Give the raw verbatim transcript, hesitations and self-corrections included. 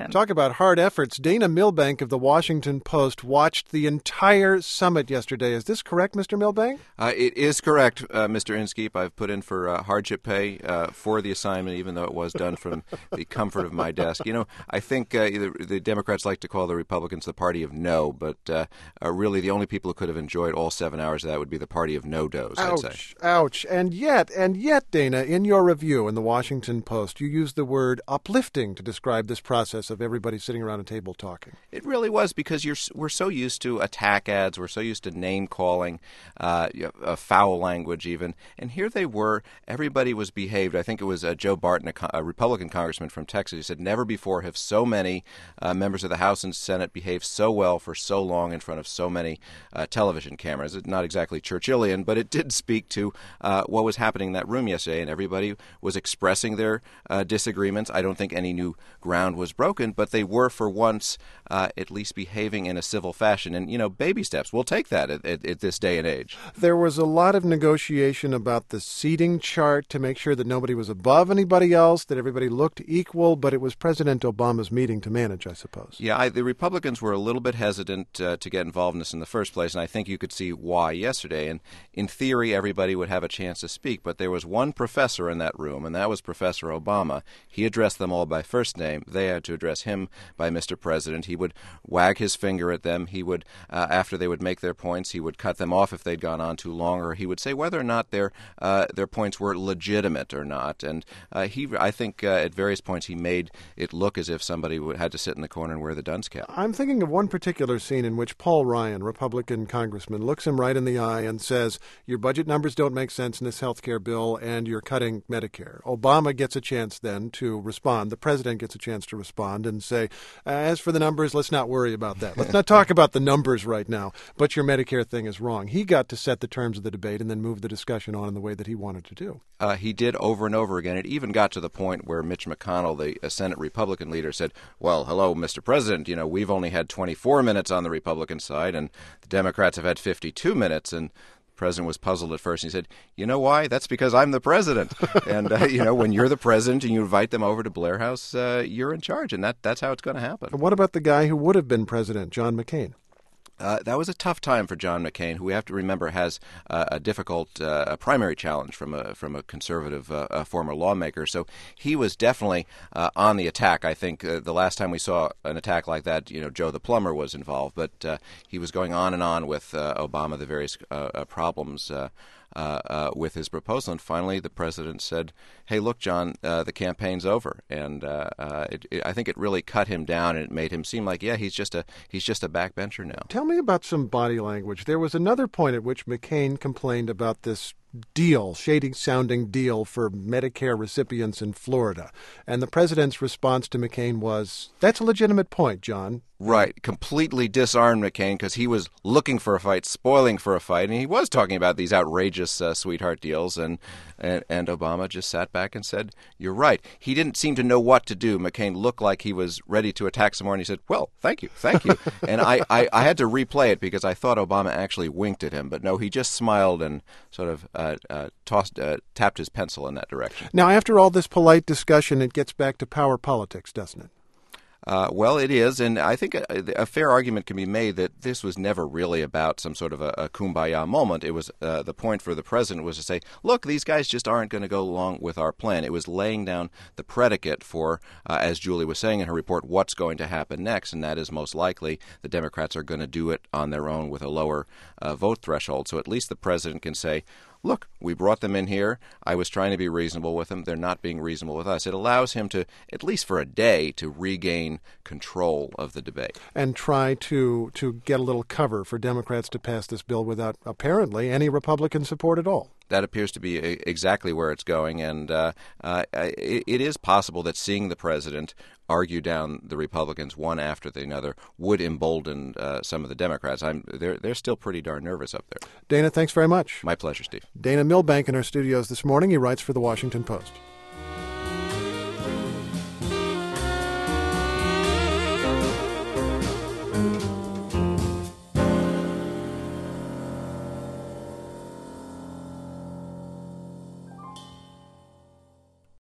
him. Talk about hard efforts. Dana Milbank of the Washington Post watched the entire summit yesterday. Is this correct, Mister Milbank? Uh, it is correct, uh, Mister Inskeep. I've put in for uh, hardship pay uh, for the assignment, even though it was done from the comfort of my desk. You know, I think uh, the, the Democrats like to call the Republicans the party of no, but uh, uh, really the only people who could have enjoyed all seven hours of that would be the party of no-dos, I'd say. Ouch, ouch. And yet, and yet, Dana, in your review in the Washington Post, you used the word uplifting to describe this process of everybody sitting around a table talking. It really was, because you're, we're so used to attack ads, we're so used to name-calling, uh, uh, foul language even, and here they were, everybody was behaved. I think it was uh, Joe Barton, a, a Republican congressman from Texas, who said, never before have so many uh, members of the House and Senate behaved so well for so long in front of so many uh, television cameras. It's not exactly Churchillian, but it did speak to uh, what was happening in that room yesterday, and everybody was expressing their uh, disagreements. I don't think any new ground was broken, but they were for once uh, at least behaving in a civil fashion. And, you know, baby steps, we'll take that at, at, at this day and age. There was a lot of negotiation about the seating chart to make sure that nobody was above anybody else, that everybody looked equal, but it was President Obama's meeting to manage, I suppose. Yeah, I, the Republicans were a little bit hesitant uh, to get involved in this in the first place, and I think you could see why yesterday. And in theory, everybody would have a chance to speak, but there was one professor in that room, and that was Professor Obama. He addressed them all by first name. They had to address him by Mister President. He would wag his finger at them. He would, uh, after they would make their points, he would cut them off if they'd gone on too long, or he would say whether or not their uh, their points were legitimate or not. And uh, he, I think, uh, at various points, he made it look as if somebody would, had to sit in the corner and wear the dunce cap. I'm thinking of one particular scene in which Paul Ryan, Republican congressman, looks him right in the eye and says, your budget numbers don't make sense in this health care bill, and you're cutting Medicare. Obama gets a chance then to respond. The president gets a chance to respond and say, as for the numbers, let's not worry about that. Let's not talk about the numbers right now, but your Medicare thing is wrong. He got to set the terms of the debate and then move the discussion on in the way that he wanted to do. Uh, he did over and over again. It even got to the point where Mitch McConnell, the uh, Senate Republican leader, said, well, hello, Mister President, you know, we've only had twenty-four minutes on the Republican side, and the Democrats have had fifty-two minutes, and the president was puzzled at first. He said, you know why? That's because I'm the president. and, uh, you know, when you're the president and you invite them over to Blair House, uh, you're in charge, and that that's how it's going to happen. And what about the guy who would have been president, John McCain? Uh, that was a tough time for John McCain, who we have to remember has uh, a difficult uh, a primary challenge from a from a conservative uh, a former lawmaker. So he was definitely uh, on the attack. I think uh, the last time we saw an attack like that, you know, Joe the plumber was involved, but uh, he was going on and on with uh, Obama, the various uh, uh, problems uh, uh, uh, with his proposal. And finally, the president said, hey, look, John, uh, the campaign's over. And uh, uh, it, it, I think it really cut him down, and it made him seem like, yeah, he's just a he's just a backbencher now. Tell me about some body language. There was another point at which McCain complained about this deal, shady-sounding deal for Medicare recipients in Florida. And the president's response to McCain was, that's a legitimate point, John. Right. Completely disarmed McCain because he was looking for a fight, spoiling for a fight, and he was talking about these outrageous uh, sweetheart deals, and, and and Obama just sat back and said, you're right. He didn't seem to know what to do. McCain looked like he was ready to attack some more, and he said, well, thank you, thank you. and I, I, I had to replay it because I thought Obama actually winked at him, but no, he just smiled and sort of uh, uh, tossed, uh, tapped his pencil in that direction. Now, after all this polite discussion, it gets back to power politics, doesn't it? Uh, well, it is, and I think a, a fair argument can be made that this was never really about some sort of a, a kumbaya moment. It was uh, the point for the president was to say, look, these guys just aren't going to go along with our plan. It was laying down the predicate for, uh, as Julie was saying in her report, what's going to happen next, and that is most likely the Democrats are going to do it on their own with a lower uh, vote threshold. So at least the president can say, look, we brought them in here. I was trying to be reasonable with them. They're not being reasonable with us. It allows him to, at least for a day, to regain control of the debate. And try to, to get a little cover for Democrats to pass this bill without, apparently, any Republican support at all. That appears to be exactly where it's going, and uh, uh, it, it is possible that seeing the president argue down the Republicans one after the other would embolden uh, some of the Democrats. I'm, they're, they're still pretty darn nervous up there. Dana, thanks very much. My pleasure, Steve. Dana Milbank in our studios this morning. He writes for The Washington Post.